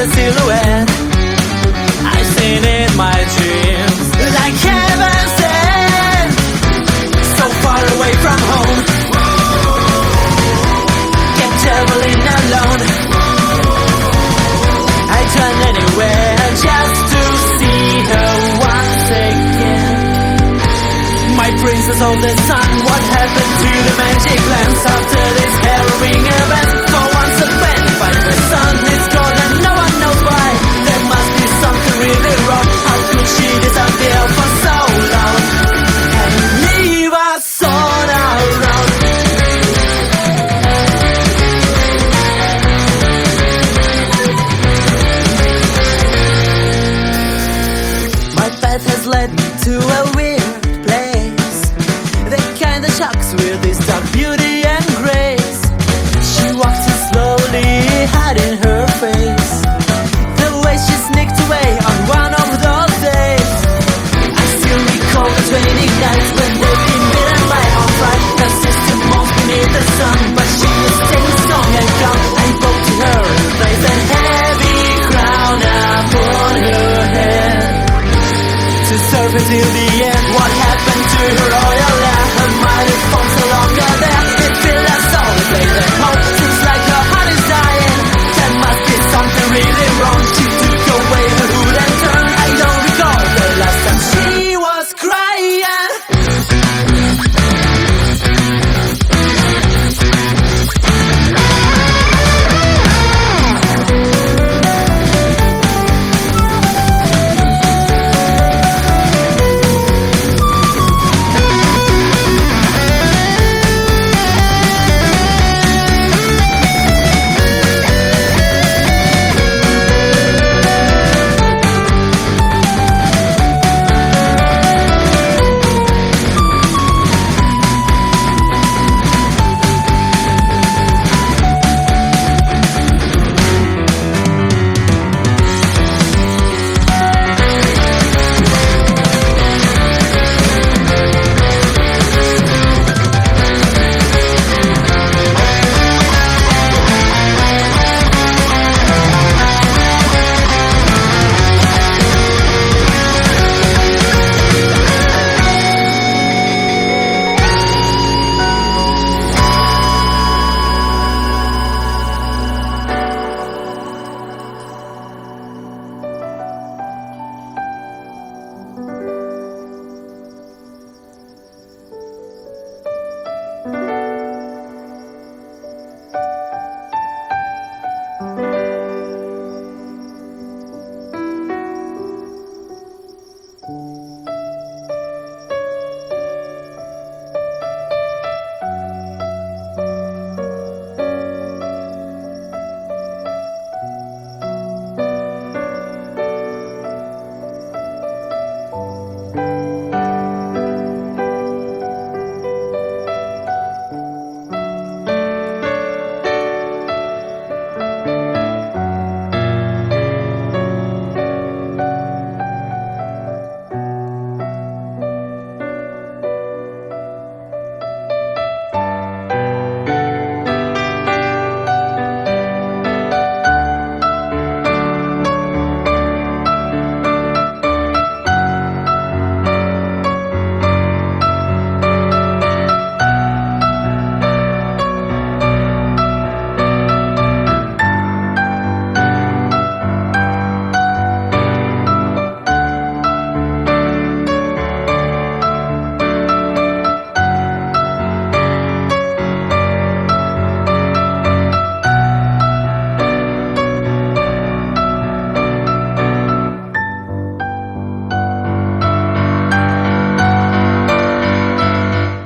silhouette I've seen in my dreams, like heaven sent, so far away from home, kept traveling alone. I turned anywhere just to see her once again. My princess of the sun, what happened to the magic lamps after this harrowing event? For once a friend, but the sun is gone and no one knows why. There must be something really wrong. How could she disappear for so long and leave us all around? My path has led to a weird place, the kind that shocks with its dark beauty and grace.